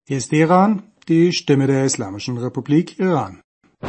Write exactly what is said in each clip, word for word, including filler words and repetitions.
Hier ist Iran, die Stimme der Islamischen Republik Iran.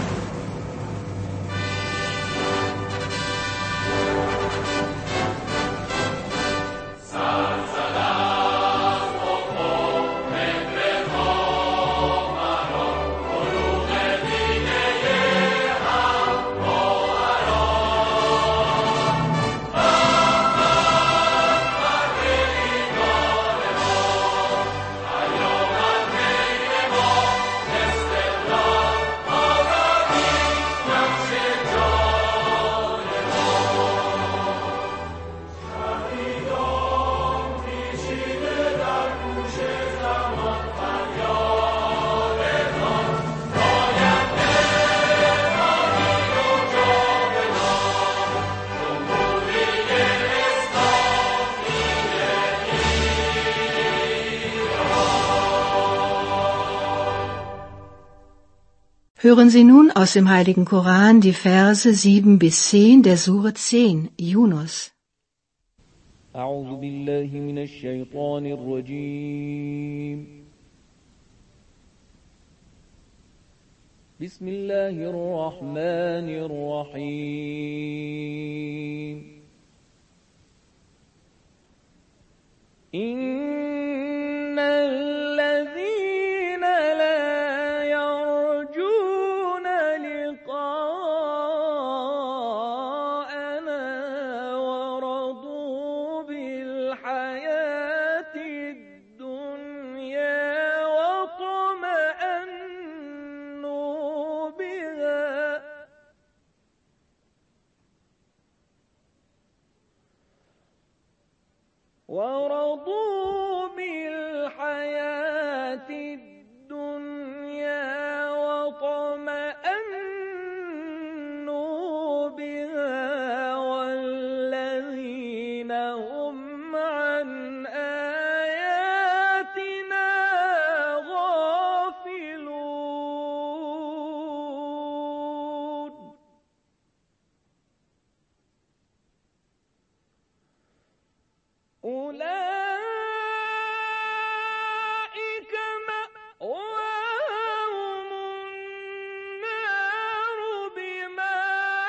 Hören Sie nun aus dem Heiligen Koran die Verse sieben bis zehn der Sure zehn, Yunus. أعوذ بالله من الشيطان الرجيم بسم الله الرحمن الرحيم إن الذين لا يرجون لقاءنا ورضوا بالحياة الدنيا واطمأنوا بها ورضوا بالحياة الدنيا واطمأنوا بها والذين هم عن آياتنا غافلون أولئك مأواهم النار بما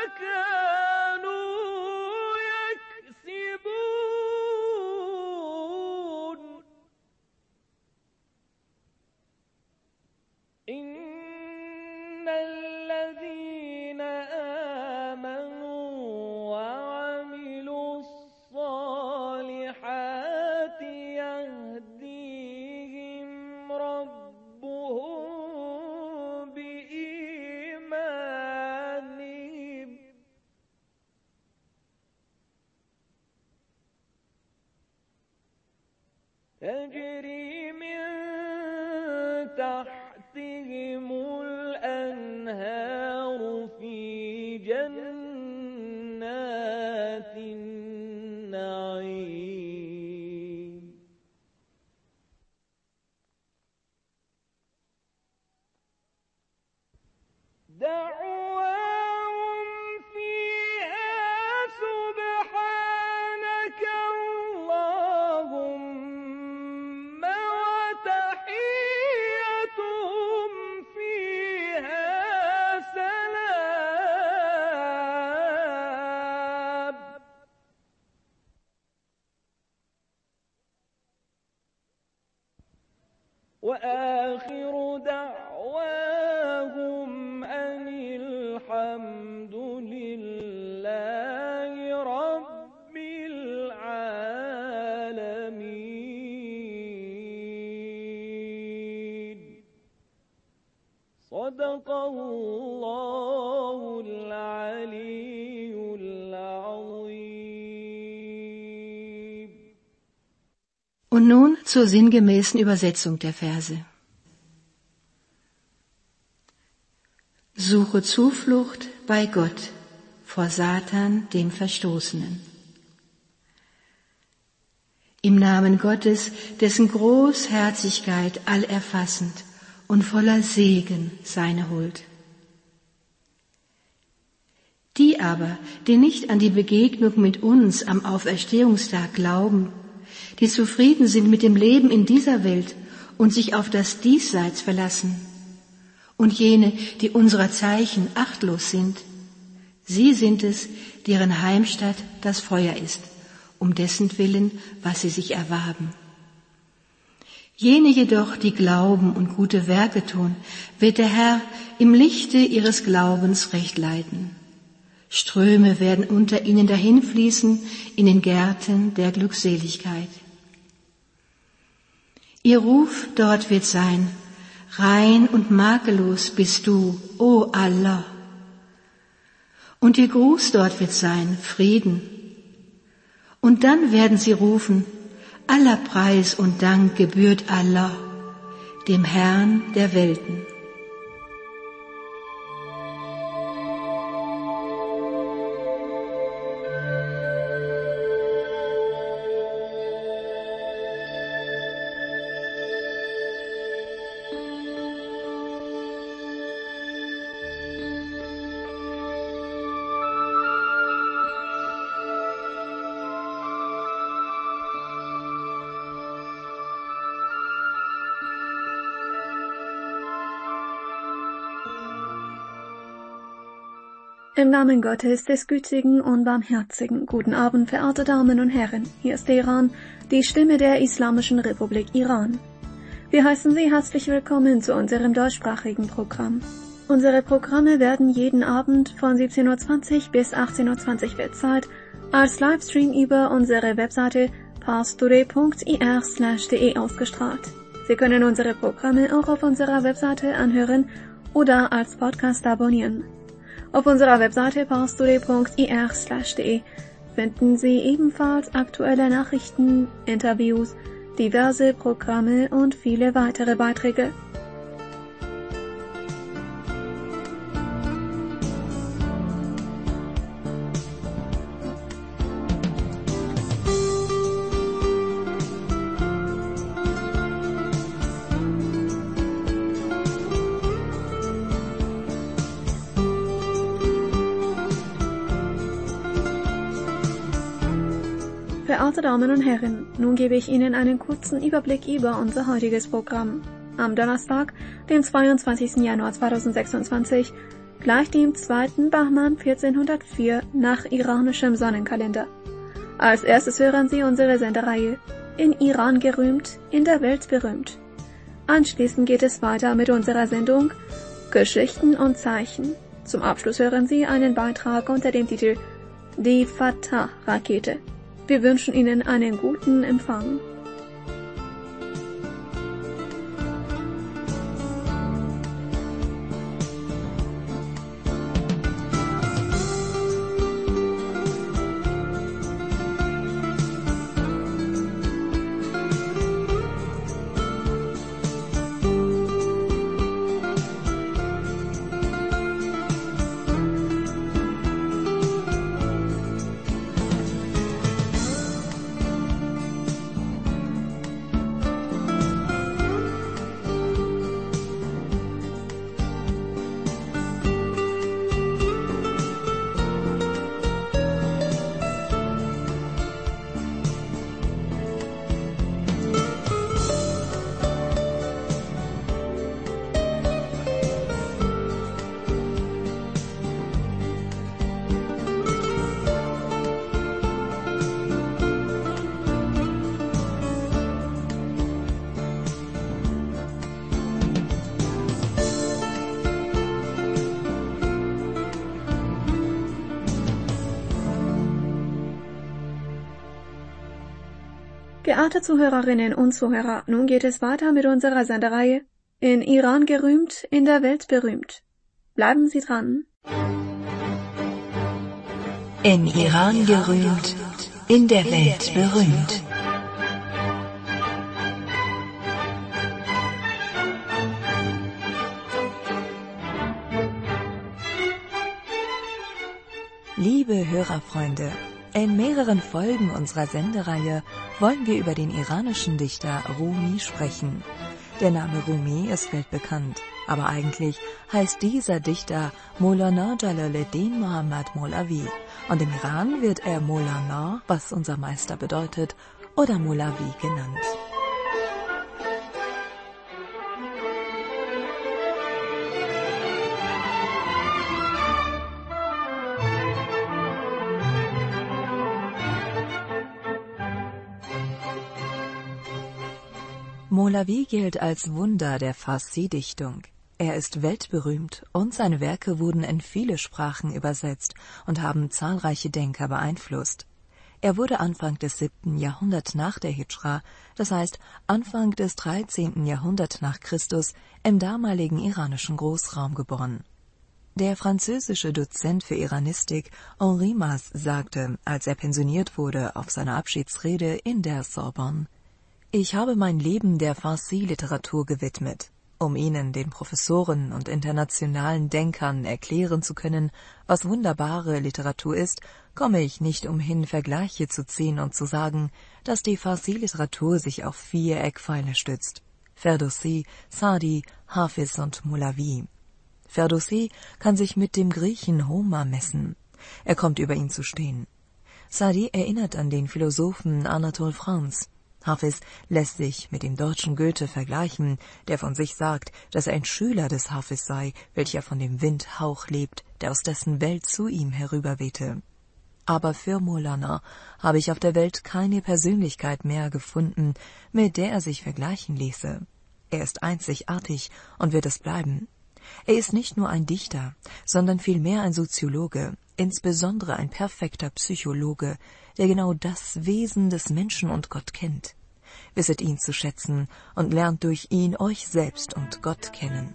كانوا يكسبون إن الذين آمنوا وعملوا الصالحات يهديهم ربهم بإيمانهم تجري من تحتهم الأنهار في جنات النعيم دعواهم فيها سبحانك اللهم وتحيتهم فيها سلام وآخر دعواهم أن الحمد لله رب العالمين صدق الله العلي العظيم. Und nun zur sinngemäßen Übersetzung der Verse. Suche Zuflucht bei Gott vor Satan, dem Verstoßenen. Im Namen Gottes, dessen Großherzigkeit allerfassend und voller Segen seine Huld. Die aber, die nicht an die Begegnung mit uns am Auferstehungstag glauben, die zufrieden sind mit dem Leben in dieser Welt und sich auf das Diesseits verlassen. Und jene, die unserer Zeichen achtlos sind, sie sind es, deren Heimstatt das Feuer ist, um dessen Willen, was sie sich erwarben. Jene jedoch, die glauben und gute Werke tun, wird der Herr im Lichte ihres Glaubens recht leiten. Ströme werden unter ihnen dahinfließen in den Gärten der Glückseligkeit. Ihr Ruf dort wird sein: Rein und makellos bist du, o Allah. Und ihr Gruß dort wird sein: Frieden. Und dann werden sie rufen: Aller Preis und Dank gebührt Allah, dem Herrn der Welten. Im Namen Gottes, des Gütigen und Barmherzigen, guten Abend, verehrte Damen und Herren. Hier ist Teheran, die Stimme der Islamischen Republik Iran. Wir heißen Sie herzlich willkommen zu unserem deutschsprachigen Programm. Unsere Programme werden jeden Abend von siebzehn Uhr zwanzig bis achtzehn Uhr zwanzig Weltzeit als Livestream über unsere Webseite parstoday punkt ir slash de ausgestrahlt. Sie können unsere Programme auch auf unserer Webseite anhören oder als Podcast abonnieren. Auf unserer Webseite parstoday punkt ir slash de finden Sie ebenfalls aktuelle Nachrichten, Interviews, diverse Programme und viele weitere Beiträge. Verehrte Damen und Herren, nun gebe ich Ihnen einen kurzen Überblick über unser heutiges Programm. Am Donnerstag, dem zweiundzwanzigsten Januar zweitausendsechsundzwanzig, gleich dem zweiten Bahman vierzehnhundertvier nach iranischem Sonnenkalender. Als erstes hören Sie unsere Sendereihe In Iran gerühmt, in der Welt berühmt. Anschließend geht es weiter mit unserer Sendung Geschichten und Zeichen. Zum Abschluss hören Sie einen Beitrag unter dem Titel Die Fatah-Rakete. Wir wünschen Ihnen einen guten Empfang. Geehrte Zuhörerinnen und Zuhörer, nun geht es weiter mit unserer Sendereihe In Iran gerühmt, in der Welt berühmt. Bleiben Sie dran. In Iran gerühmt, in der Welt berühmt. Liebe Hörerfreunde, in mehreren Folgen unserer Sendereihe wollen wir über den iranischen Dichter Rumi sprechen. Der Name Rumi ist weltbekannt, aber eigentlich heißt dieser Dichter Maulana Jalaluddin Muhammad Molavi und im Iran wird er Maulana, was unser Meister bedeutet, oder Molavi genannt. Molavi gilt als Wunder der Farsi-Dichtung. Er ist weltberühmt und seine Werke wurden in viele Sprachen übersetzt und haben zahlreiche Denker beeinflusst. Er wurde Anfang des siebten Jahrhunderts nach der Hijra, das heißt Anfang des dreizehnten Jahrhunderts nach Christus, im damaligen iranischen Großraum geboren. Der französische Dozent für Iranistik Henri Mas sagte, als er pensioniert wurde, auf seiner Abschiedsrede in der Sorbonne: Ich habe mein Leben der Farsi-Literatur gewidmet. Um ihnen, den Professoren und internationalen Denkern, erklären zu können, was wunderbare Literatur ist, komme ich nicht umhin, Vergleiche zu ziehen und zu sagen, dass die Farsi-Literatur sich auf vier Eckpfeiler stützt: Ferdowsi, Sa'di, Hafiz und Molavi. Ferdowsi kann sich mit dem Griechen Homer messen. Er kommt über ihn zu stehen. Sa'di erinnert an den Philosophen Anatole France. Hafiz lässt sich mit dem deutschen Goethe vergleichen, der von sich sagt, dass er ein Schüler des Hafiz sei, welcher von dem Windhauch lebt, der aus dessen Welt zu ihm herüberwehte. Aber für Maulana habe ich auf der Welt keine Persönlichkeit mehr gefunden, mit der er sich vergleichen ließe. Er ist einzigartig und wird es bleiben. Er ist nicht nur ein Dichter, sondern vielmehr ein Soziologe, insbesondere ein perfekter Psychologe, der genau das Wesen des Menschen und Gott kennt. Wisset ihn zu schätzen und lernt durch ihn euch selbst und Gott kennen.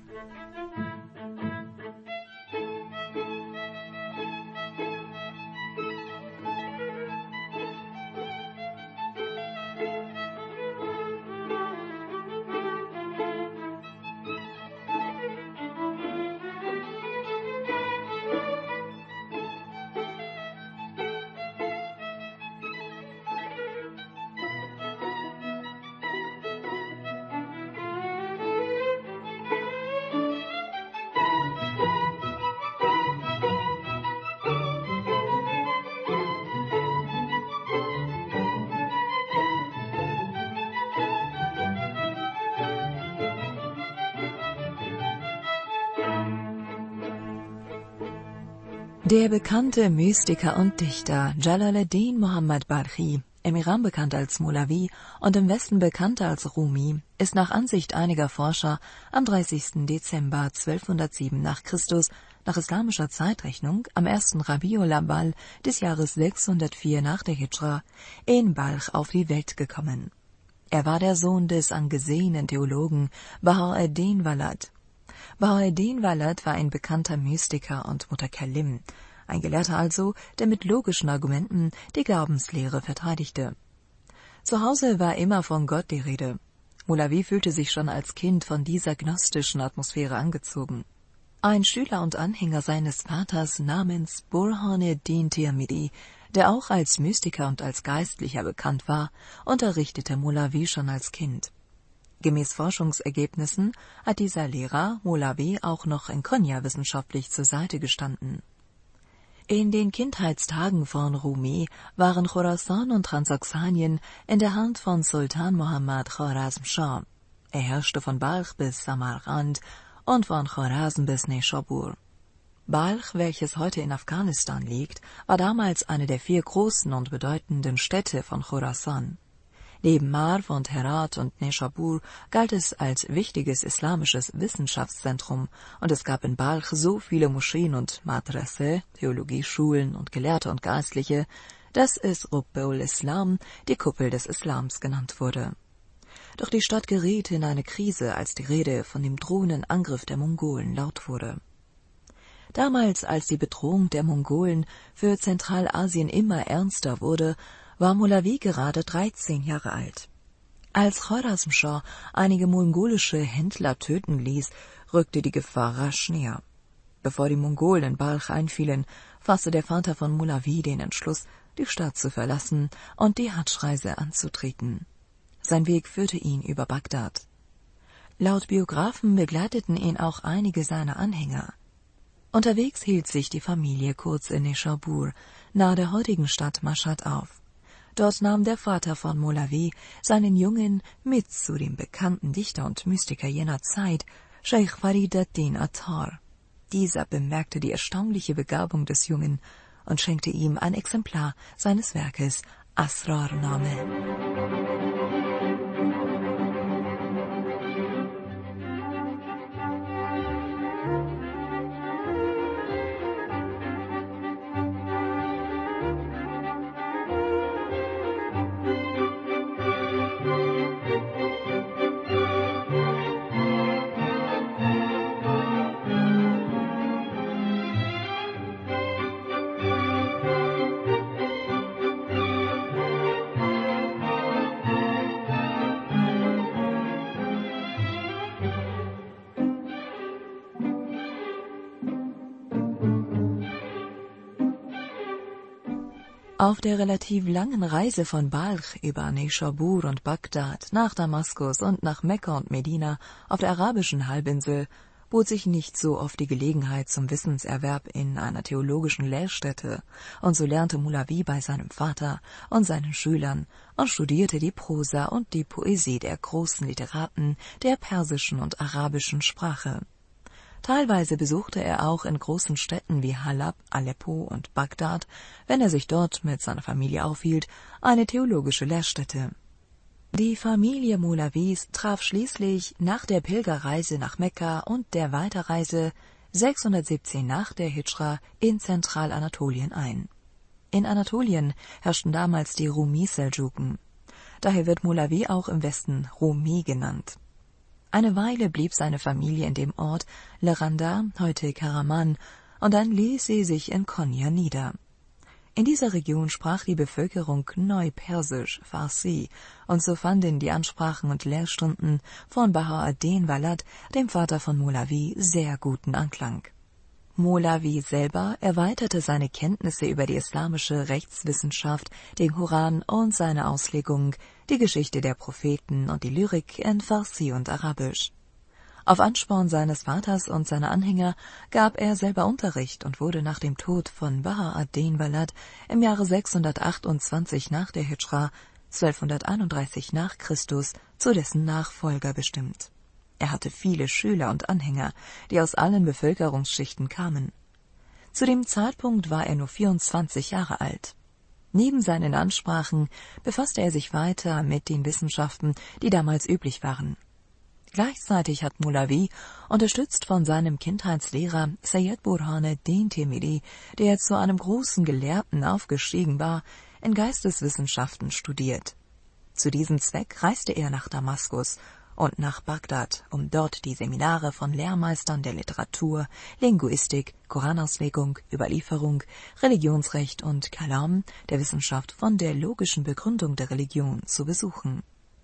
Der bekannte Mystiker und Dichter Jalaluddin Muhammad Balkhi, im Iran bekannt als Molavi und im Westen bekannt als Rumi, ist nach Ansicht einiger Forscher am dreißigsten Dezember zwölfhundertsieben nach Christus nach islamischer Zeitrechnung am ersten Rabiul Awwal des Jahres sechshundertvier nach der Hijra in Balch auf die Welt gekommen. Er war der Sohn des angesehenen Theologen Baha'u'ddin Walad. Baha'u'ddin Walad war ein bekannter Mystiker und Mutakallim, ein Gelehrter also, der mit logischen Argumenten die Glaubenslehre verteidigte. Zu Hause war immer von Gott die Rede. Molavi fühlte sich schon als Kind von dieser gnostischen Atmosphäre angezogen. Ein Schüler und Anhänger seines Vaters namens Burhanuddin Tirmidhi, der auch als Mystiker und als Geistlicher bekannt war, unterrichtete Molavi schon als Kind. Gemäß Forschungsergebnissen hat dieser Lehrer Molavi auch noch in Konya wissenschaftlich zur Seite gestanden. In den Kindheitstagen von Rumi waren Chorasan und Transoxanien in der Hand von Sultan Muhammad Khwarazm-Schah. Er herrschte von Balch bis Samarkand und von Chorasan bis Neschabur. Balch, welches heute in Afghanistan liegt, war damals eine der vier großen und bedeutenden Städte von Chorasan. Neben Marv und Herat und Neschabur galt es als wichtiges islamisches Wissenschaftszentrum und es gab in Balch so viele Moscheen und Madrase, Theologieschulen und Gelehrte und Geistliche, dass es Rubbeul Islam, die Kuppel des Islams, genannt wurde. Doch die Stadt geriet in eine Krise, als die Rede von dem drohenden Angriff der Mongolen laut wurde. Damals, als die Bedrohung der Mongolen für Zentralasien immer ernster wurde, war Molavi gerade dreizehn Jahre alt. Als Khwarazm-Schah einige mongolische Händler töten ließ, rückte die Gefahr rasch näher. Bevor die Mongolen in Balch einfielen, fasste der Vater von Molavi den Entschluss, die Stadt zu verlassen und die Hadschreise anzutreten. Sein Weg führte ihn über Bagdad. Laut Biografen begleiteten ihn auch einige seiner Anhänger. Unterwegs hielt sich die Familie kurz in Neschabur, nahe der heutigen Stadt Mashhad, auf. Dort nahm der Vater von Molavi seinen Jungen mit zu dem bekannten Dichter und Mystiker jener Zeit, Scheich Farid ad-Din Attar. Dieser bemerkte die erstaunliche Begabung des Jungen und schenkte ihm ein Exemplar seines Werkes Asrar-Name. Auf der relativ langen Reise von Balch über Neschabur und Bagdad nach Damaskus und nach Mekka und Medina auf der arabischen Halbinsel bot sich nicht so oft die Gelegenheit zum Wissenserwerb in einer theologischen Lehrstätte, und so lernte Mulavi bei seinem Vater und seinen Schülern und studierte die Prosa und die Poesie der großen Literaten der persischen und arabischen Sprache. Teilweise besuchte er auch in großen Städten wie Halab, Aleppo und Bagdad, wenn er sich dort mit seiner Familie aufhielt, eine theologische Lehrstätte. Die Familie Mulavis traf schließlich nach der Pilgerreise nach Mekka und der Weiterreise sechshundertsiebzehn nach der Hidschra in Zentralanatolien ein. In Anatolien herrschten damals die Rumi-Seldschuken. Daher wird Mulavi auch im Westen Rumi genannt. Eine Weile blieb seine Familie in dem Ort Leranda, heute Karaman, und dann ließ sie sich in Konya nieder. In dieser Region sprach die Bevölkerung Neupersisch, Farsi, und so fanden die Ansprachen und Lehrstunden von Baha'u'ddin Walad, dem Vater von Mulavi, sehr guten Anklang. Mulavi selber erweiterte seine Kenntnisse über die islamische Rechtswissenschaft, den Koran und seine Auslegung, die Geschichte der Propheten und die Lyrik in Farsi und Arabisch. Auf Ansporn seines Vaters und seiner Anhänger gab er selber Unterricht und wurde nach dem Tod von Baha'u'ddin Walad im Jahre sechshundertachtundzwanzig nach der Hidschra, zwölfhunderteinunddreißig nach Christus, zu dessen Nachfolger bestimmt. Er hatte viele Schüler und Anhänger, die aus allen Bevölkerungsschichten kamen. Zu dem Zeitpunkt war er nur vierundzwanzig Jahre alt. Neben seinen Ansprachen befasste er sich weiter mit den Wissenschaften, die damals üblich waren. Gleichzeitig hat Mulavi, unterstützt von seinem Kindheitslehrer Sayyid Burhanuddin Temiri, der zu einem großen Gelehrten aufgestiegen war, in Geisteswissenschaften studiert. Zu diesem Zweck reiste er nach Damaskus und nach Bagdad, um dort die Seminare von Lehrmeistern der Literatur, Linguistik, Koranauslegung, Überlieferung, Religionsrecht und Kalam, der Wissenschaft von der logischen Begründung der Religion, zu besuchen.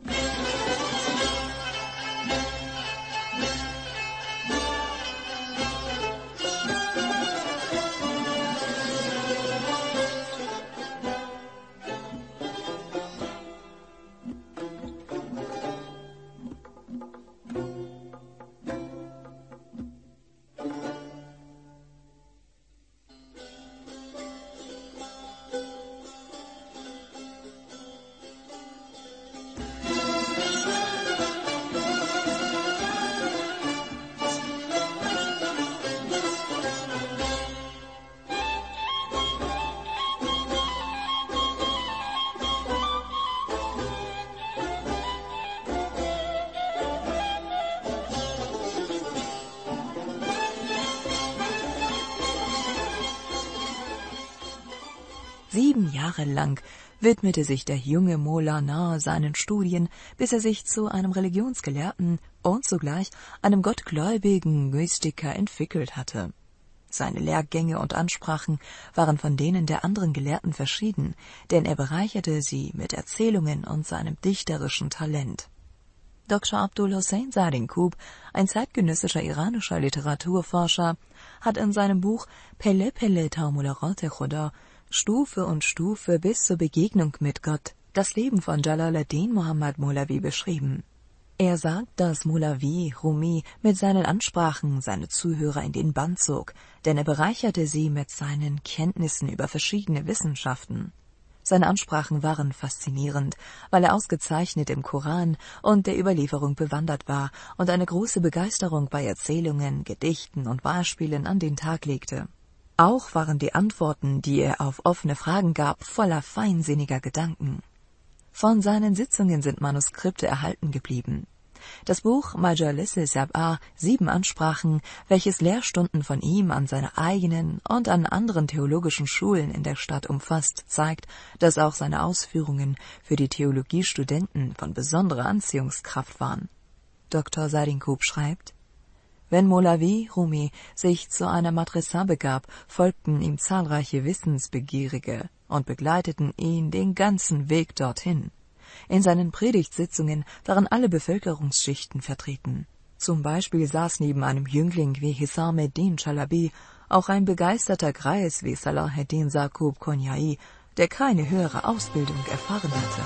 Sieben Jahre lang widmete sich der junge Molana seinen Studien, bis er sich zu einem Religionsgelehrten und zugleich einem gottgläubigen Mystiker entwickelt hatte. Seine Lehrgänge und Ansprachen waren von denen der anderen Gelehrten verschieden, denn er bereicherte sie mit Erzählungen und seinem dichterischen Talent. Doktor Abdul Hossein Sarinkub, ein zeitgenössischer iranischer Literaturforscher, hat in seinem Buch Pelle Pelle ta Mulaqat-e Khuda Stufe und Stufe bis zur Begegnung mit Gott das Leben von Jalaluddin Muhammad Mulavi beschrieben. Er sagt, dass Mulavi Rumi mit seinen Ansprachen seine Zuhörer in den Bann zog, denn er bereicherte sie mit seinen Kenntnissen über verschiedene Wissenschaften. Seine Ansprachen waren faszinierend, weil er ausgezeichnet im Koran und der Überlieferung bewandert war und eine große Begeisterung bei Erzählungen, Gedichten und Beispielen an den Tag legte. Auch waren die Antworten, die er auf offene Fragen gab, voller feinsinniger Gedanken. Von seinen Sitzungen sind Manuskripte erhalten geblieben. Das Buch Majalis-e Sab'a, sieben Ansprachen, welches Lehrstunden von ihm an seiner eigenen und an anderen theologischen Schulen in der Stadt umfasst, zeigt, dass auch seine Ausführungen für die Theologiestudenten von besonderer Anziehungskraft waren. Doktor Sarinkub schreibt: Wenn Mulavi Rumi sich zu einer Madrasa begab, folgten ihm zahlreiche Wissensbegierige und begleiteten ihn den ganzen Weg dorthin. In seinen Predigtsitzungen waren alle Bevölkerungsschichten vertreten. Zum Beispiel saß neben einem Jüngling wie Hisam-ed-Din Chalabi auch ein begeisterter Greis wie Salaheddin Saqub Konyai, der keine höhere Ausbildung erfahren hatte.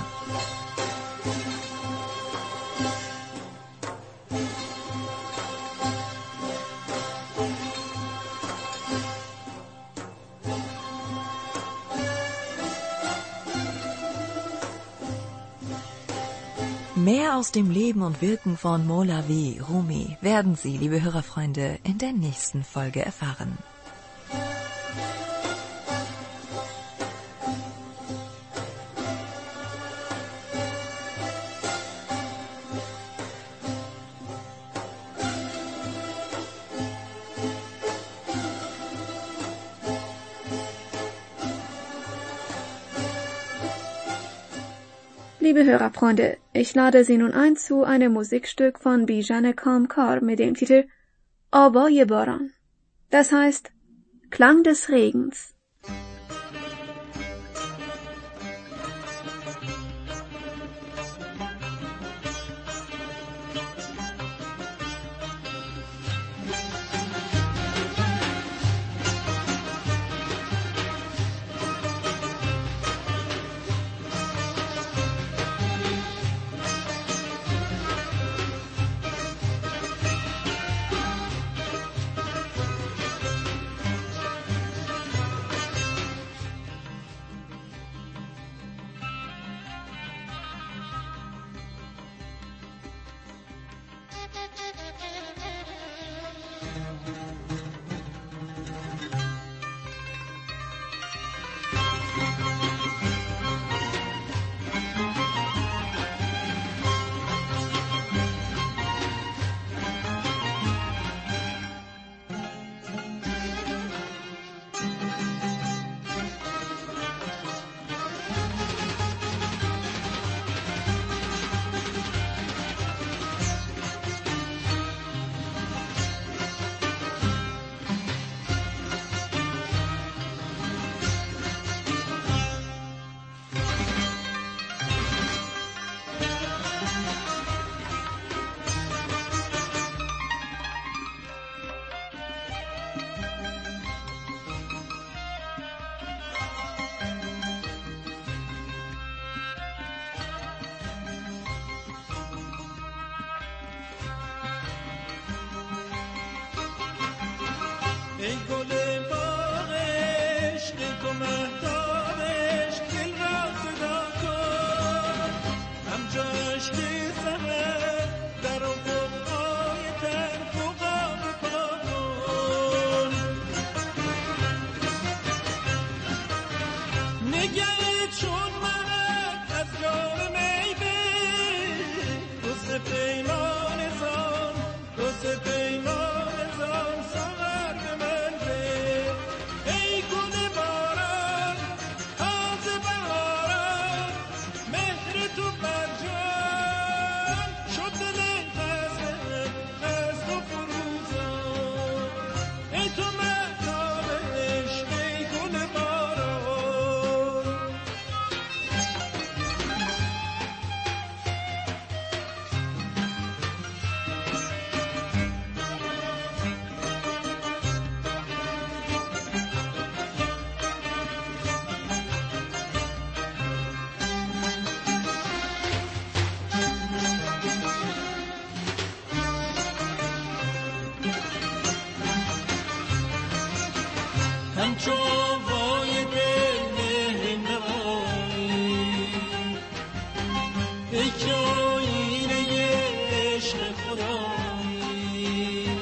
Mehr aus dem Leben und Wirken von Molavi Rumi werden Sie, liebe Hörerfreunde, in der nächsten Folge erfahren. Liebe Hörerfreunde, ich lade Sie nun ein zu einem Musikstück von Bijan Kamkar mit dem Titel Abay Baran. Das heißt Klang des Regens. ای گل باغش ای تو مهتابش دل را صدا کن همجا عشقی سهر در و قبهای تن فوقا بپا کن نگه چون مهد از یار میبه دوست پیمان زان دوست پیمان زان سهر به من ده ای گل باران تازه بهاران مهر تو بر جان شد دل تازه از تو فروزان ای تو مهتابش ای گل باران همچو وای دل مهر نوایی ای که آینه عشق خدایی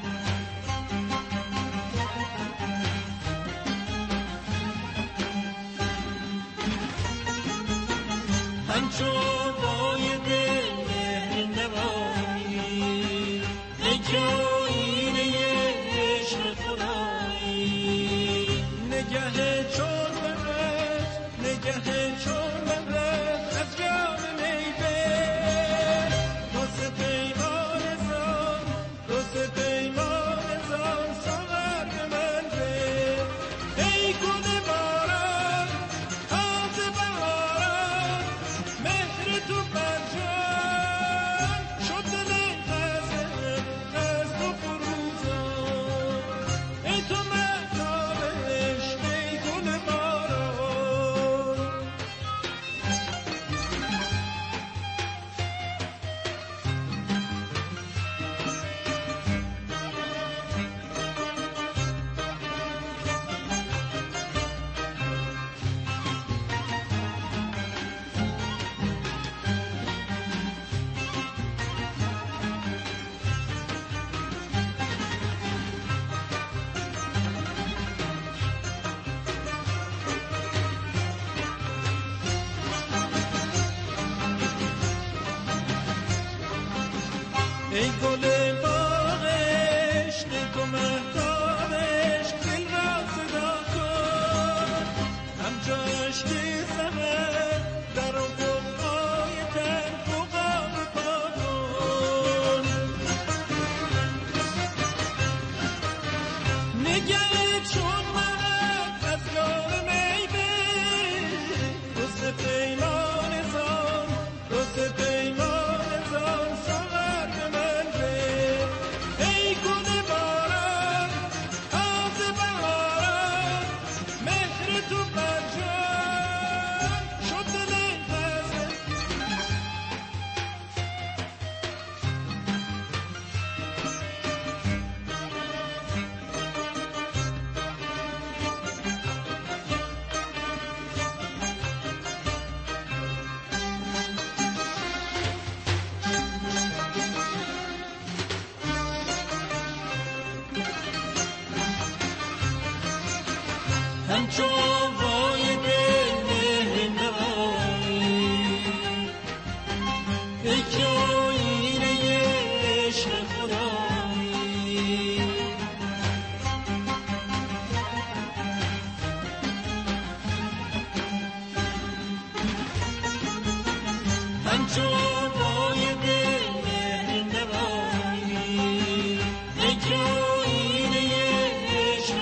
همچو وای دل مهر نوایی ای که آینه عشق خدایی نگه چون مهرت نگه چون مهرت از جام میبه دوست پیمان زان دوست پیمان زان سهر به من ده ای گل باران تازه بهاران مهر ای گل باغش تو مهتابش دل را صدا کن همجاش که سمه در اون گلهای تن فوقا پا کن نگه چون من از یار میبه روز پیمان زان روز پیمان زان ساغر به من به ای گل باران تازه بهاران مهر تو بر جان شد دل تازه همچون وای دل مهربانی ای که آینه عشق خدایی همچون وای دل مهربانی ای که آینه عشق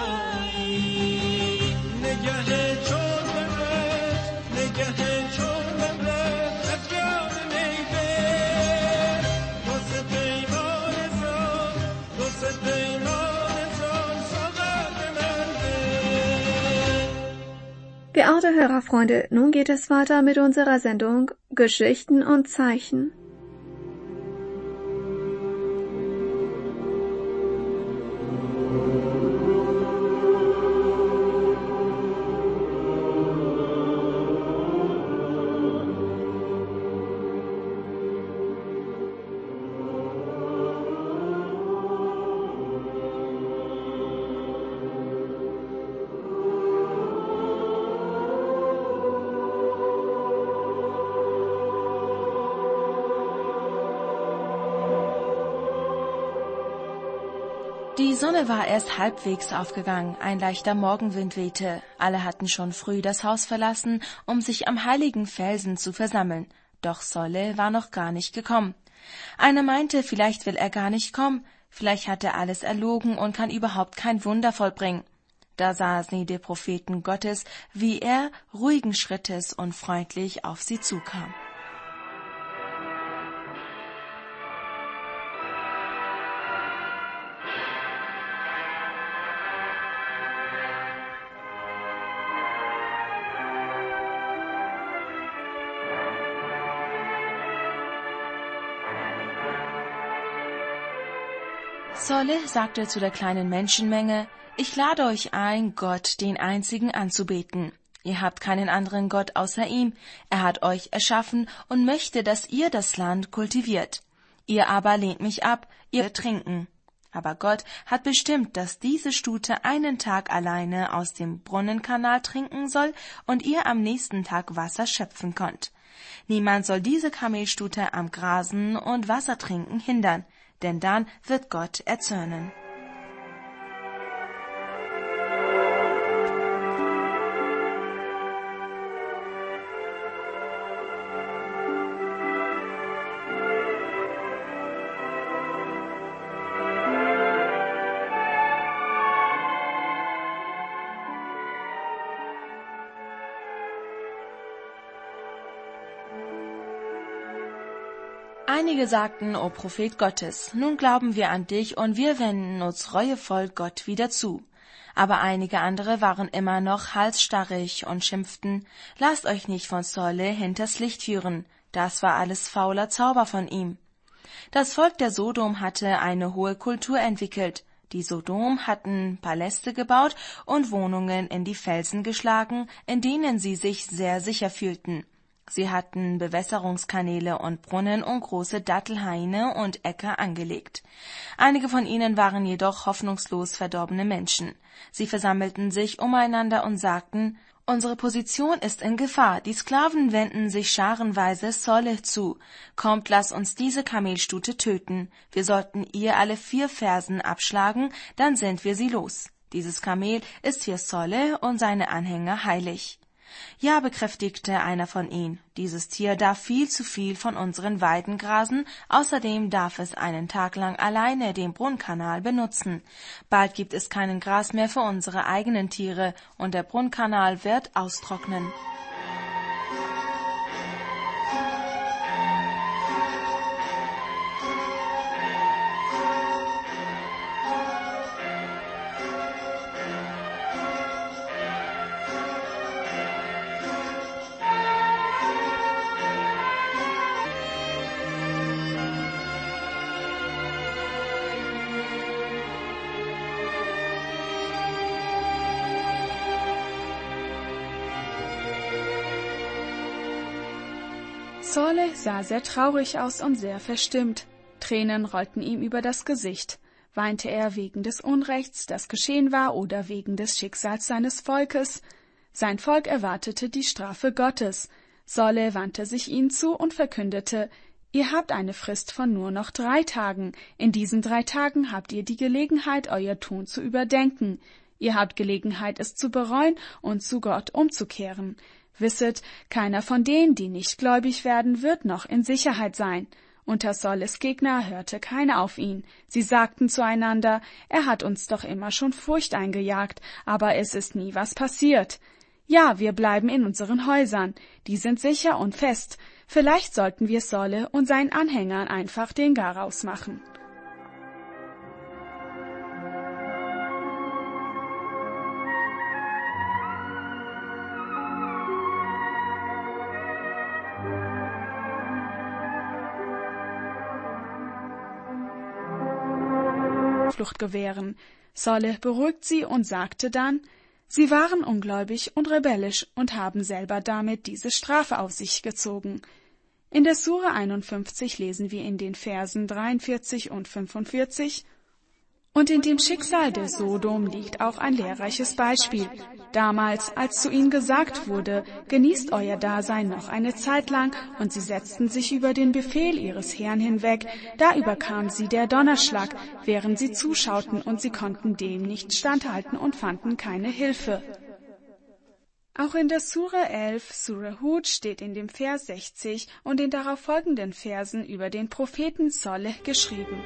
خدایی نگه چون ممرد نگه چون ممرد از جان میبه دوست پیمان زان دوست پیمان زان ساغر به من ده Geehrte Hörerfreunde, nun geht es weiter mit unserer Sendung Geschichten und Zeichen. Die Sonne war erst halbwegs aufgegangen, ein leichter Morgenwind wehte. Alle hatten schon früh das Haus verlassen, um sich am heiligen Felsen zu versammeln. Doch Soleh war noch gar nicht gekommen. Einer meinte, vielleicht will er gar nicht kommen, vielleicht hat er alles erlogen und kann überhaupt kein Wunder vollbringen. Da sah sie die Propheten Gottes, wie er ruhigen Schrittes und freundlich auf sie zukam. Soleh sagte zu der kleinen Menschenmenge, ich lade euch ein, Gott, den Einzigen, anzubeten. Ihr habt keinen anderen Gott außer ihm. Er hat euch erschaffen und möchte, dass ihr das Land kultiviert. Ihr aber lehnt mich ab, ihr trinken. Aber Gott hat bestimmt, dass diese Stute einen Tag alleine aus dem Brunnenkanal trinken soll und ihr am nächsten Tag Wasser schöpfen könnt. Niemand soll diese Kamelstute am Grasen und Wasser trinken hindern, denn dann wird Gott erzürnen. Einige sagten, o Prophet Gottes, nun glauben wir an dich und wir wenden uns reuevoll Gott wieder zu. Aber einige andere waren immer noch halsstarrig und schimpften, lasst euch nicht von Soleh hinters Licht führen, das war alles fauler Zauber von ihm. Das Volk der Sodom hatte eine hohe Kultur entwickelt. Die Sodom hatten Paläste gebaut und Wohnungen in die Felsen geschlagen, in denen sie sich sehr sicher fühlten. Sie hatten Bewässerungskanäle und Brunnen und große Dattelhaine und Äcker angelegt. Einige von ihnen waren jedoch hoffnungslos verdorbene Menschen. Sie versammelten sich umeinander und sagten, Unsere Position ist in Gefahr. Die Sklaven wenden sich scharenweise Soleh zu. Kommt, lass uns diese Kamelstute töten. Wir sollten ihr alle vier Fersen abschlagen, dann sind wir sie los. Dieses Kamel ist hier Soleh und seine Anhänger heilig. Ja, bekräftigte einer von ihnen, dieses Tier darf viel zu viel von unseren Weiden grasen, außerdem darf es einen Tag lang alleine den Brunnkanal benutzen. Bald gibt es keinen Gras mehr für unsere eigenen Tiere und der Brunnkanal wird austrocknen. Soleh sah sehr traurig aus und sehr verstimmt. Tränen rollten ihm über das Gesicht. Weinte er wegen des Unrechts, das geschehen war, oder wegen des Schicksals seines Volkes? Sein Volk erwartete die Strafe Gottes. Soleh wandte sich ihnen zu und verkündete: Ihr habt eine Frist von nur noch drei Tagen. In diesen drei Tagen habt ihr die Gelegenheit, euer Tun zu überdenken. Ihr habt Gelegenheit, es zu bereuen und zu Gott umzukehren. Wisset, keiner von denen, die nicht gläubig werden, wird noch in Sicherheit sein. Unter Solehs Gegner hörte keiner auf ihn. Sie sagten zueinander: Er hat uns doch immer schon Furcht eingejagt, aber es ist nie was passiert. Ja, wir bleiben in unseren Häusern. Die sind sicher und fest. Vielleicht sollten wir Soleh und seinen Anhängern einfach den Garaus machen. Flucht gewähren. Soleh beruhigt sie und sagte dann: Sie waren ungläubig und rebellisch und haben selber damit diese Strafe auf sich gezogen. In der Sure einundfünfzig lesen wir in den Versen dreiundvierzig und fünfundvierzig: Und in dem Schicksal der Sodom liegt auch ein lehrreiches Beispiel. Damals, als zu ihnen gesagt wurde: Genießt euer Dasein noch eine Zeit lang, und sie setzten sich über den Befehl ihres Herrn hinweg, da überkam sie der Donnerschlag, während sie zuschauten, und sie konnten dem nicht standhalten und fanden keine Hilfe. Auch in der Sure elf, Sure Hud, steht in dem Vers sechzig und den darauf folgenden Versen über den Propheten Soleh geschrieben: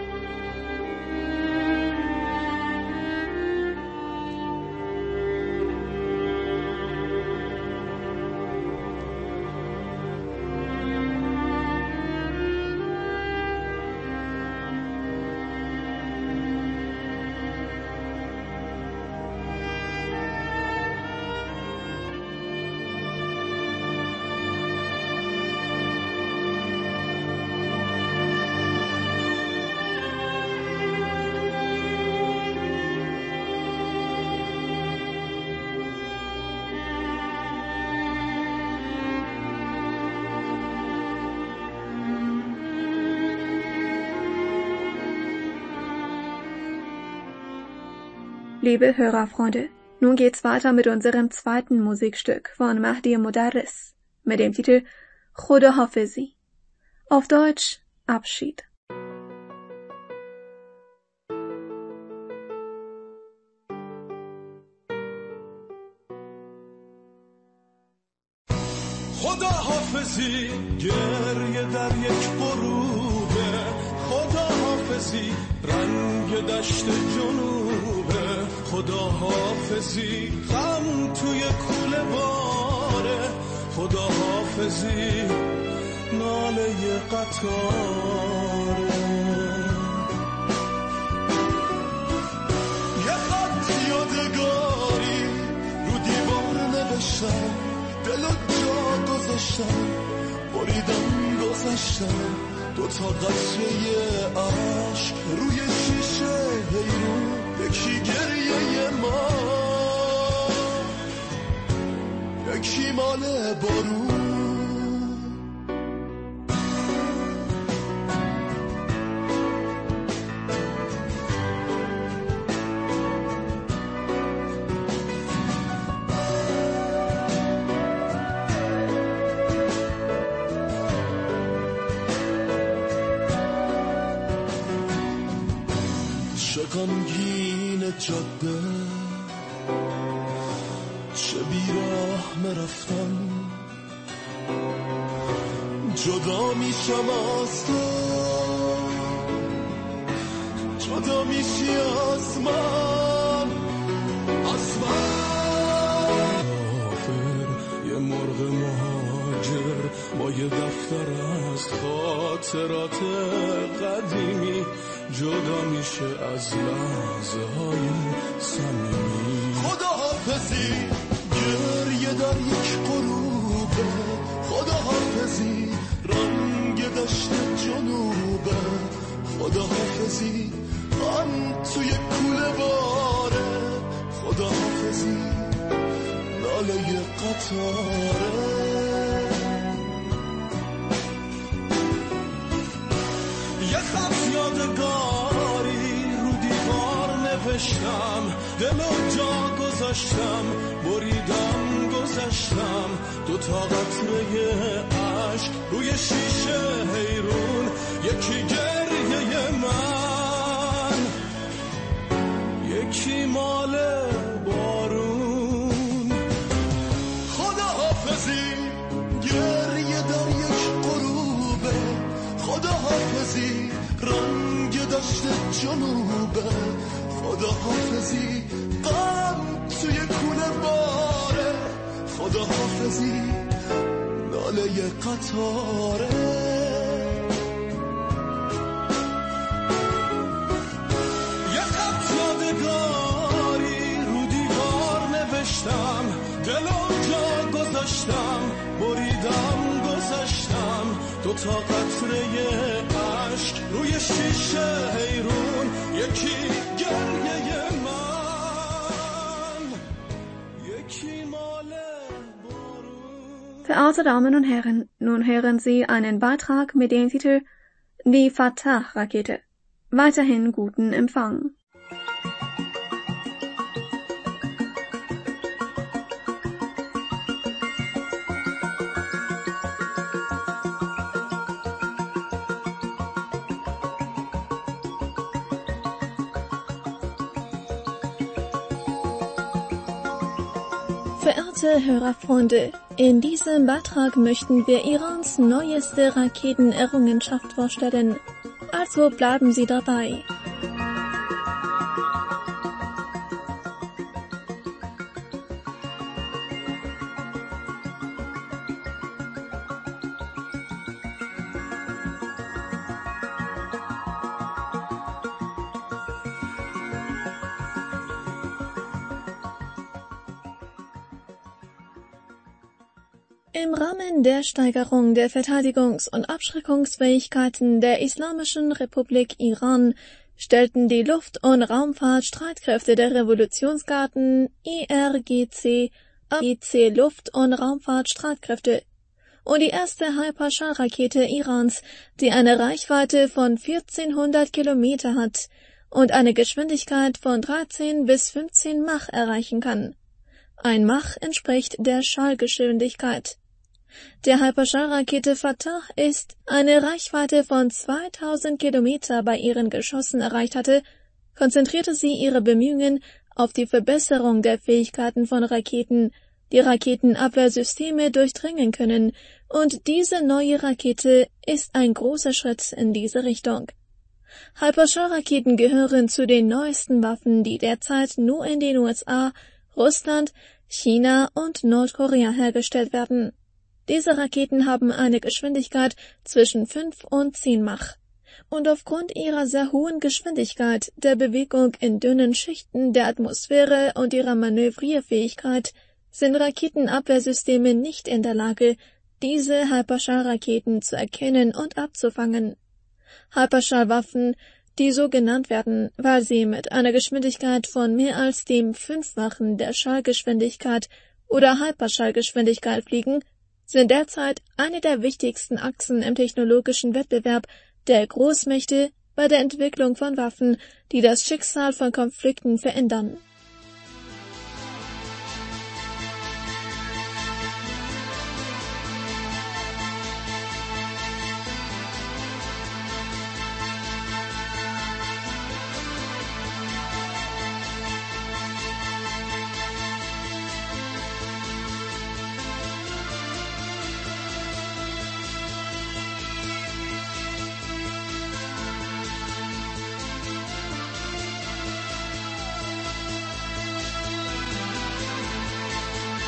Liebe Hörerfreunde, nun geht's weiter mit unserem zweiten Musikstück von Mahdi Modarres mit dem Titel Khoda Hafizi. Auf Deutsch Abschied. خدا حافظی گریه در یک غروبه، خدا حافظی رنگ دشت جنوبه، خدا حافظی غم توی کوله باره، خدا حافظی ناله قطاره. یه خط یادگاری رو دیوار نوشتم، دلو جا گذاشتم، بریدم گذاشتم، دوتا قطره عشق روی شیشه حیرون، یکی گریه ما یکی مال بارون. چه غمگین جاده، چه بیراه مرفتم، جدا میشم از تو، جدا میشی از من، از من. آخر یه مرغ مهاجر با یه دفتر از خاطرات قدیمی جدا میشه از لحظه های صمیمی. خداحافظی گریه در یک غروبه، خداحافظی رنگ دشت جنوبه، خداحافظی غم توی کوله باره، خداحافظی ناله قطاره. یه خط یادگاری رو دیوار نوشتم، دلو جا گذاشتم، بریدم گذاشتم، دوتا قطره عشق روی شیشه حیرون، یکی گریه من، یکی مال بارون. خداحافظی گریه در یک غروبه، خداحافظی رنگ دشت جنوبه، خداحافظی غم توی کوله باره، خداحافظی ناله قطاره. یه خط یادگاری رو دیوار نوشتم، دلو جا گذاشتم، بریدم گذاشتم، دوتا قطره عشق روی شیشه حیرون، یکی گریه من، یکی مال بارون. Verehrte Damen und Herren, nun hören Sie einen Beitrag mit dem Titel Die Fatah-Rakete. Weiterhin guten Empfang. Verehrte Hörerfreunde, in diesem Beitrag möchten wir Irans neueste Raketenerrungenschaft vorstellen. Also bleiben Sie dabei. Im Rahmen der Steigerung der Verteidigungs- und Abschreckungsfähigkeiten der Islamischen Republik Iran stellten die Luft- und Raumfahrtstreitkräfte der Revolutionsgarden I R G C A G C Luft- und Raumfahrtstreitkräfte und die erste Hyperschallrakete Irans, die eine Reichweite von vierzehnhundert Kilometer hat und eine Geschwindigkeit von dreizehn bis fünfzehn Mach erreichen kann. Ein Mach entspricht der Schallgeschwindigkeit. Der Hyperschallrakete Fatah ist eine Reichweite von zweitausend Kilometer bei ihren Geschossen erreicht hatte, konzentrierte sie ihre Bemühungen auf die Verbesserung der Fähigkeiten von Raketen, die Raketenabwehrsysteme durchdringen können, und diese neue Rakete ist ein großer Schritt in diese Richtung. Hyperschallraketen gehören zu den neuesten Waffen, die derzeit nur in den U S A, Russland, China und Nordkorea hergestellt werden. Diese Raketen haben eine Geschwindigkeit zwischen fünf und zehn Mach. Und aufgrund ihrer sehr hohen Geschwindigkeit, der Bewegung in dünnen Schichten der Atmosphäre und ihrer Manövrierfähigkeit sind Raketenabwehrsysteme nicht in der Lage, diese Hyperschallraketen zu erkennen und abzufangen. Hyperschallwaffen, die so genannt werden, weil sie mit einer Geschwindigkeit von mehr als dem Fünffachen der Schallgeschwindigkeit oder Hyperschallgeschwindigkeit fliegen, sind derzeit eine der wichtigsten Achsen im technologischen Wettbewerb der Großmächte bei der Entwicklung von Waffen, die das Schicksal von Konflikten verändern.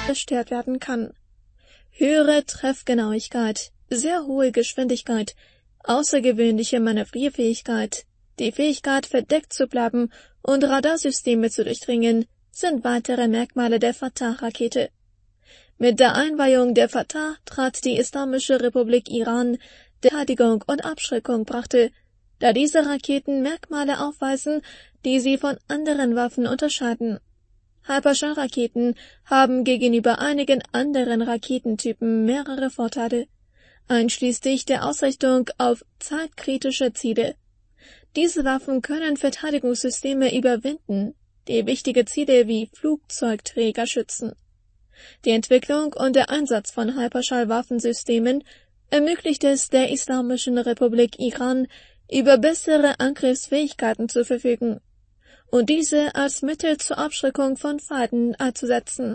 zerstört werden kann. Höhere Treffgenauigkeit, sehr hohe Geschwindigkeit, außergewöhnliche Manövrierfähigkeit, die Fähigkeit, verdeckt zu bleiben und Radarsysteme zu durchdringen, sind weitere Merkmale der Fatah-Rakete. Mit der Einweihung der Fatah trat die Islamische Republik Iran, der Verteidigung und Abschreckung brachte, da diese Raketen Merkmale aufweisen, die sie von anderen Waffen unterscheiden. Hyperschallraketen haben gegenüber einigen anderen Raketentypen mehrere Vorteile, einschließlich der Ausrichtung auf zeitkritische Ziele. Diese Waffen können Verteidigungssysteme überwinden, die wichtige Ziele wie Flugzeugträger schützen. Die Entwicklung und der Einsatz von Hyperschallwaffensystemen ermöglicht es der Islamischen Republik Iran, über bessere Angriffsfähigkeiten zu verfügen und diese als Mittel zur Abschreckung von Feinden einzusetzen.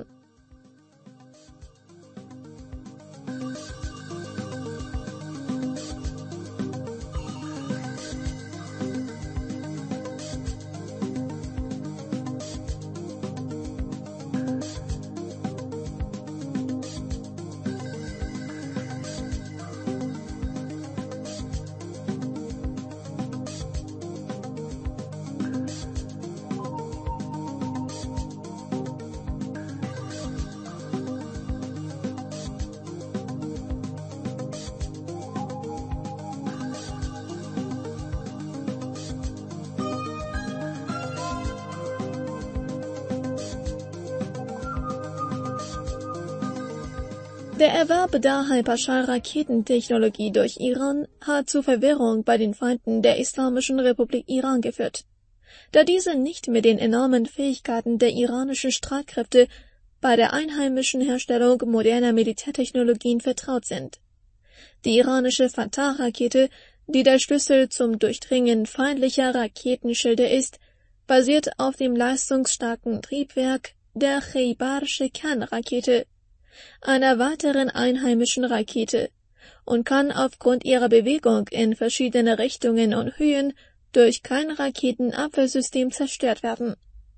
Der Erwerb der Hyperschallraketentechnologie durch Iran hat zu Verwirrung bei den Feinden der Islamischen Republik Iran geführt, da diese nicht mit den enormen Fähigkeiten der iranischen Streitkräfte bei der einheimischen Herstellung moderner Militärtechnologien vertraut sind. Die iranische Fatah-Rakete, die der Schlüssel zum Durchdringen feindlicher Raketenschilde ist, basiert auf dem leistungsstarken Triebwerk der Kheibar-Shekan-Rakete, einer weiteren einheimischen Rakete, und kann aufgrund ihrer Bewegung in verschiedene Richtungen und Höhen durch kein Raketenabwehrsystem zerstört werden.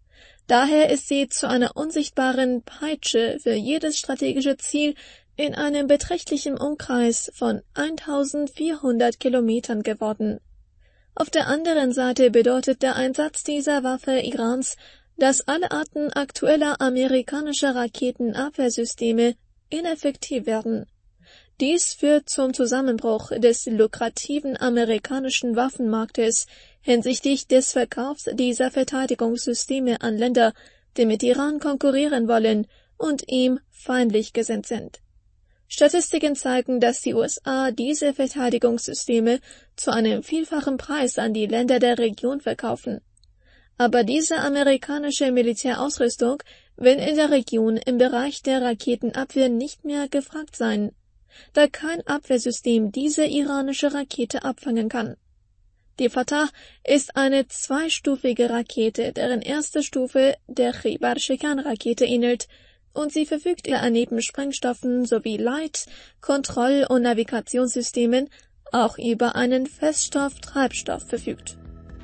Daher ist sie zu einer unsichtbaren Peitsche für jedes strategische Ziel in einem beträchtlichen Umkreis von eintausendvierhundert Kilometern geworden. Auf der anderen Seite bedeutet der Einsatz dieser Waffe Irans, dass alle Arten aktueller amerikanischer Raketenabwehrsysteme ineffektiv werden. Dies führt zum Zusammenbruch des lukrativen amerikanischen Waffenmarktes hinsichtlich des Verkaufs dieser Verteidigungssysteme an Länder, die mit Iran konkurrieren wollen und ihm feindlich gesinnt sind. Statistiken zeigen, dass die U S A diese Verteidigungssysteme zu einem vielfachen Preis an die Länder der Region verkaufen. Aber diese amerikanische Militärausrüstung will in der Region im Bereich der Raketenabwehr nicht mehr gefragt sein, da kein Abwehrsystem diese iranische Rakete abfangen kann. Die Fatah ist eine zweistufige Rakete, deren erste Stufe der Kheibar-Shekan-Rakete ähnelt, und sie verfügt über neben Sprengstoffen sowie Leit-, Kontroll- und Navigationssystemen auch über einen Feststofftreibstoff verfügt.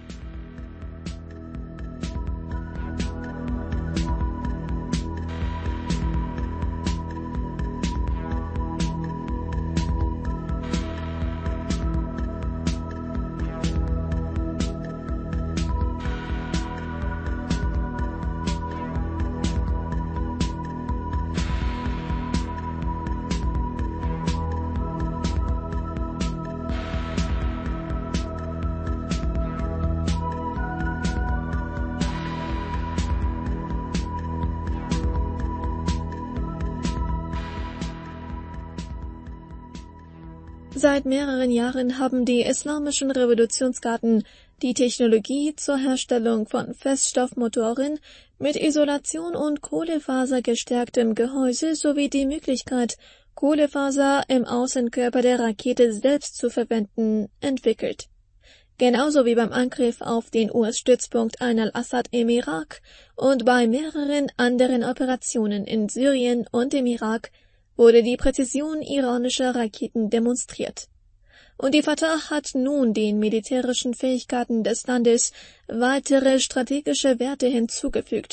Seit mehreren Jahren haben die islamischen Revolutionsgarden die Technologie zur Herstellung von Feststoffmotoren mit Isolation und kohlefasergestärktem Gehäuse sowie die Möglichkeit, Kohlefaser im Außenkörper der Rakete selbst zu verwenden, entwickelt. Genauso wie beim Angriff auf den U S-Stützpunkt Ain al-Assad im Irak und bei mehreren anderen Operationen in Syrien und im Irak wurde die Präzision iranischer Raketen demonstriert. Und die Fatah hat nun den militärischen Fähigkeiten des Landes weitere strategische Werte hinzugefügt,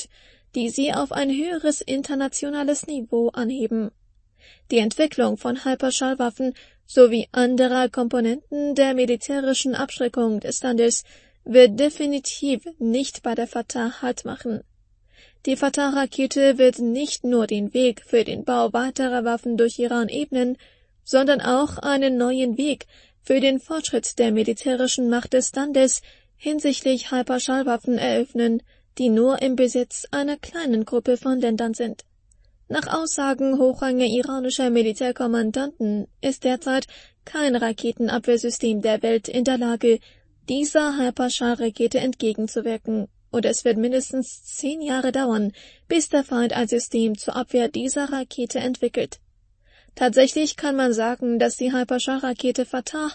die sie auf ein höheres internationales Niveau anheben. Die Entwicklung von Hyperschallwaffen sowie anderer Komponenten der militärischen Abschreckung des Landes wird definitiv nicht bei der Fatah Halt machen. Die Fatah-Rakete wird nicht nur den Weg für den Bau weiterer Waffen durch Iran ebnen, sondern auch einen neuen Weg für den Fortschritt der militärischen Macht des Landes hinsichtlich Hyperschallwaffen eröffnen, die nur im Besitz einer kleinen Gruppe von Ländern sind. Nach Aussagen hochrangiger iranischer Militärkommandanten ist derzeit kein Raketenabwehrsystem der Welt in der Lage, dieser Hyperschallrakete entgegenzuwirken, und es wird mindestens zehn Jahre dauern, bis der Feind ein System zur Abwehr dieser Rakete entwickelt. Tatsächlich kann man sagen, dass die Hyperschallrakete Fatah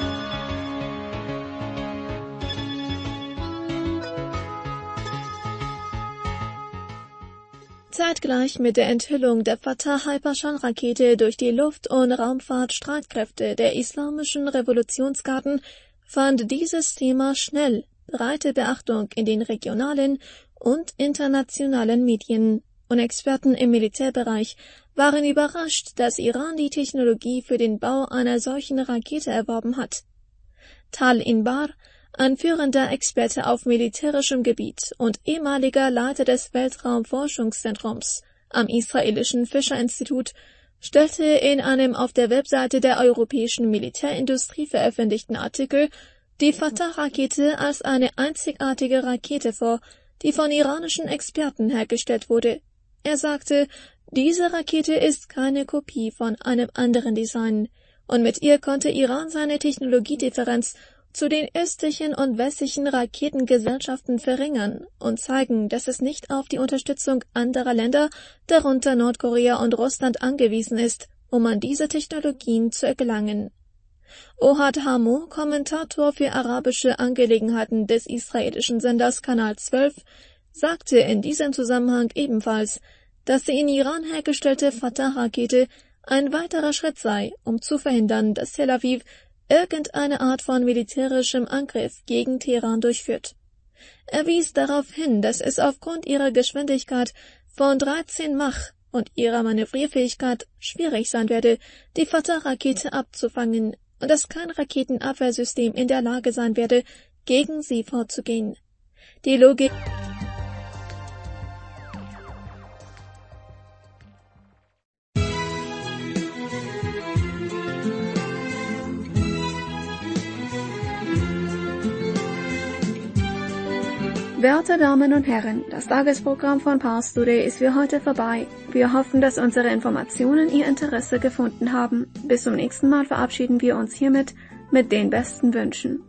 zeitgleich mit der Enthüllung der Fatah-Hyperschallrakete durch die Luft- und Raumfahrtstreitkräfte der Islamischen Revolutionsgarden fand dieses Thema schnell breite Beachtung in den regionalen und internationalen Medien, und Experten im Militärbereich waren überrascht, dass Iran die Technologie für den Bau einer solchen Rakete erworben hat. Tal Inbar, ein führender Experte auf militärischem Gebiet und ehemaliger Leiter des Weltraumforschungszentrums am israelischen Fisher-Institut, stellte in einem auf der Webseite der europäischen Militärindustrie veröffentlichten Artikel die Fatah-Rakete als eine einzigartige Rakete vor, die von iranischen Experten hergestellt wurde. Er sagte, diese Rakete ist keine Kopie von einem anderen Design, und mit ihr konnte Iran seine Technologiedifferenz zu den östlichen und westlichen Raketengesellschaften verringern und zeigen, dass es nicht auf die Unterstützung anderer Länder, darunter Nordkorea und Russland, angewiesen ist, um an diese Technologien zu erlangen. Ohad Hamo, Kommentator für arabische Angelegenheiten des israelischen Senders Kanal zwölf, sagte in diesem Zusammenhang ebenfalls, dass die in Iran hergestellte Fatah-Rakete ein weiterer Schritt sei, um zu verhindern, dass Tel Aviv irgendeine Art von militärischem Angriff gegen Teheran durchführt. Er wies darauf hin, dass es aufgrund ihrer Geschwindigkeit von dreizehn Mach und ihrer Manövrierfähigkeit schwierig sein werde, die Fatah-Rakete abzufangen, und dass kein Raketenabwehrsystem in der Lage sein werde, gegen sie vorzugehen. Die Logik Werte Damen und Herren, das Tagesprogramm von Pars Today ist für heute vorbei. Wir hoffen, dass unsere Informationen Ihr Interesse gefunden haben. Bis zum nächsten Mal verabschieden wir uns hiermit mit den besten Wünschen.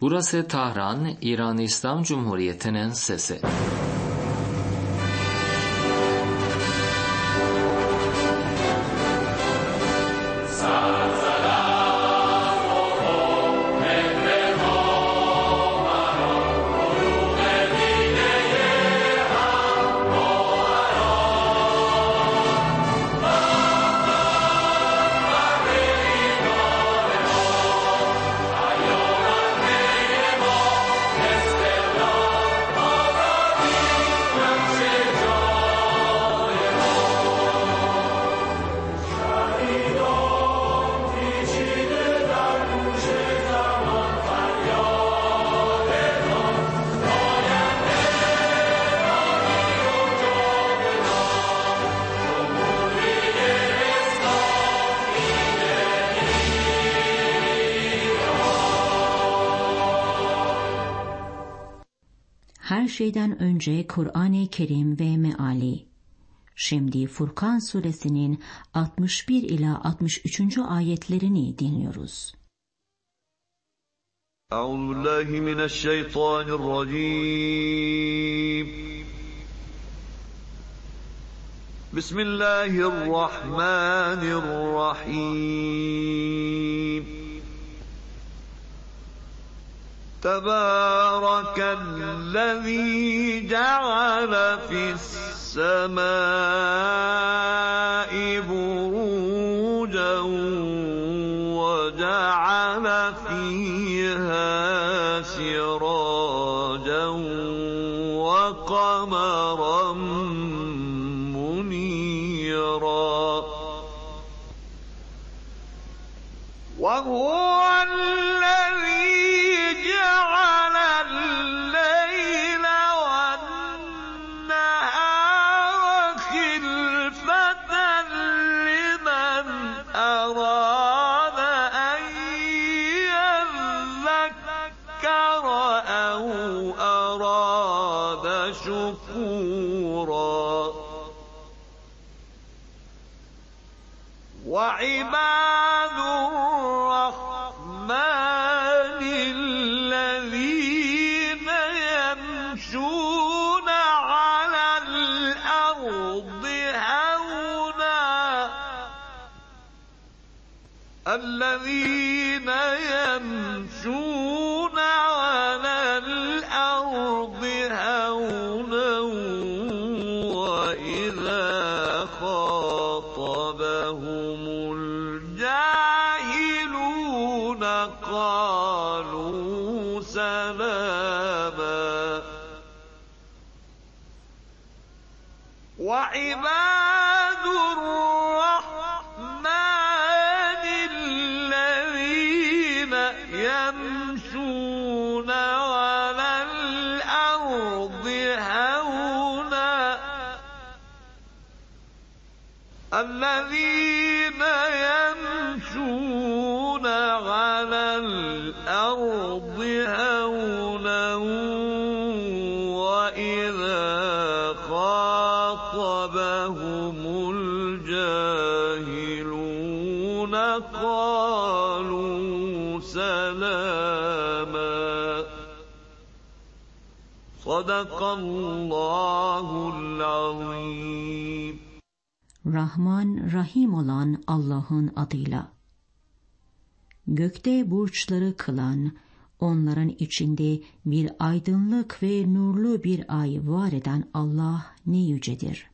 Burası Tahran, İran İslam Cumhuriyeti'nin sesi. Her şeyden önce Kur'an-ı Kerim ve meali. Şimdi Furkan suresinin altmış bir ila altmış üçüncü ayetlerini dinliyoruz. Euzubillahimineşşeytanirracim. Bismillahirrahmanirrahim. Tebârekellezî ceale fis-semâi burûcen ve ceale fîhâ sirâcen ve kameran munîrâ. Ve huvellezî جعل الليل والنهار خلفة لمن أراد أن يذكر أو أراد شكورا. وعباد الرحمن الذين يمشون على الأرض هونا الذين يمشون على الأرض هونا وإذا خاطبهم الجاهلون قالوا سلاما. وعباد الرحمن الذين يمشون على الأرض هونا الذين يمشون على الأرض هونا وإذا خاطبهم الجاهلون قالوا سلاما. صدق الله العظيم. Rahman, Rahim olan Allah'ın adıyla. Gökte burçları kılan, onların içinde bir aydınlık ve nurlu bir ay var eden Allah ne yücedir.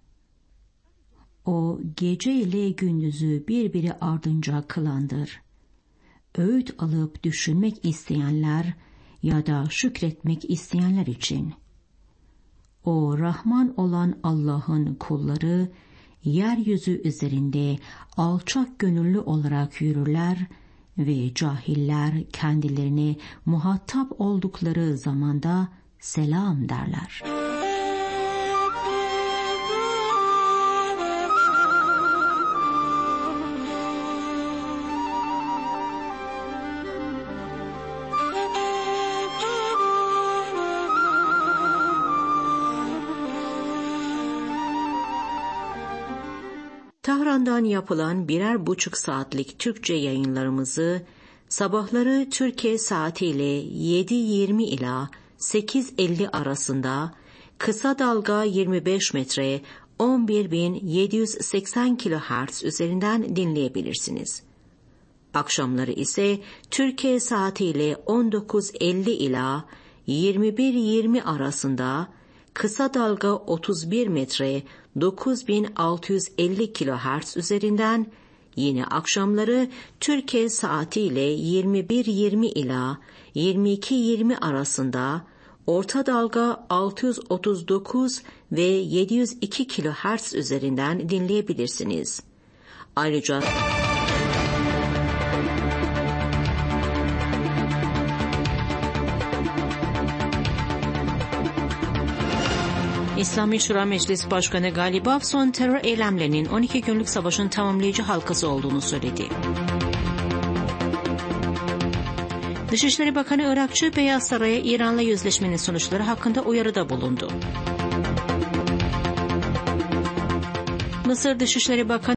O gece ile gündüzü birbiri ardınca kılandır. Öğüt alıp düşünmek isteyenler ya da şükretmek isteyenler için. O Rahman olan Allah'ın kulları, yeryüzü üzerinde alçak gönüllü olarak yürürler ve cahiller kendilerine muhatap oldukları zamanda selam derler. Tahran'dan yapılan birer buçuk saatlik Türkçe yayınlarımızı Sabahları Türkiye saatiyle yedi yirmi ila sekiz elli arasında kısa dalga yirmi beş metre on bir bin yedi yüz seksen kilohertz üzerinden dinleyebilirsiniz. Akşamları ise Türkiye saatiyle on dokuz elli ila yirmi bir yirmi arasında kısa dalga otuz bir metre dokuz bin altı yüz elli kilohertz üzerinden, yine akşamları Türkiye saatiyle yirmi bir yirmi ila yirmi iki yirmi arasında orta dalga altı yüz otuz dokuz ve yedi yüz iki kilohertz üzerinden dinleyebilirsiniz. Ayrıca İslami Şura Meclisi Başkanı Galip Afson, terör eylemlerinin on iki günlük savaşın tamamlayıcı halkası olduğunu söyledi. Dışişleri Bakanı Irakçı, Beyaz Saray'a İran'la yüzleşmenin sonuçları hakkında uyarıda bulundu. Mısır Dışişleri Bakanı